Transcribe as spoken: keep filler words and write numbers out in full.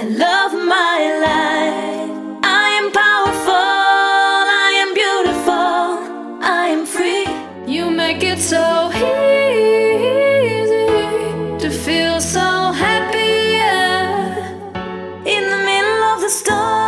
love my life. I am powerful, I am beautiful, I am free. You make it so easy to feel so happy, yeah. In the middle of the storm,